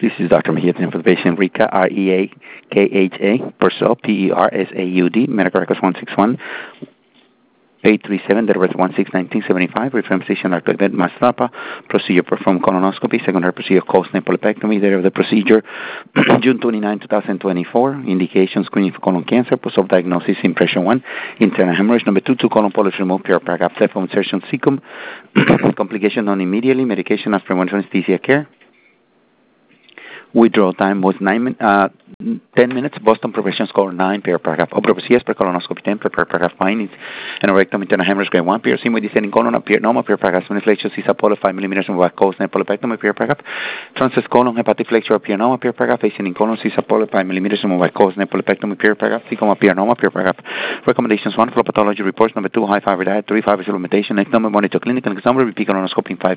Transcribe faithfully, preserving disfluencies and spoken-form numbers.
This is Doctor Mejia for the patient Rika, R E A K H A, Persaud, P E R S A U D, medical records one six one, eight three seven, date of birth one six nineteen seventy-five, reference physician Doctor Ed Mastrapa, procedure performed colonoscopy, secondary procedure colon polypectomy, date of the procedure June twenty-ninth, twenty twenty-four, indication screening for colon cancer, post-op diagnosis impression one, internal hemorrhage, number two, two colon polyps removed, pure paragraph, left insertion cecum, complication non immediately, medication after one anesthesia care. Withdrawal time was nine min- uh, ten minutes. Boston progression score nine per paragraph. Operación per colonoscopy ten per paragraph findings. Anorectum internal hemorrhage grade one. Piercing with descending colon. Apernoma per paragraph. Inflection cyst polo five millimeters in back colon. Polypectomy per paragraph. Transverse colon hepatic flexure apernoma per paragraph. Facing colon cyst polo five millimeters in back colon. Polypectomy per paragraph. Cecum apernoma per paragraph. Recommendations one. Flow pathology reports. Number two. High fiber diet. Three. Fiber supplementation. Next number. Monitor clinical exam. Repeat colonoscopy in five.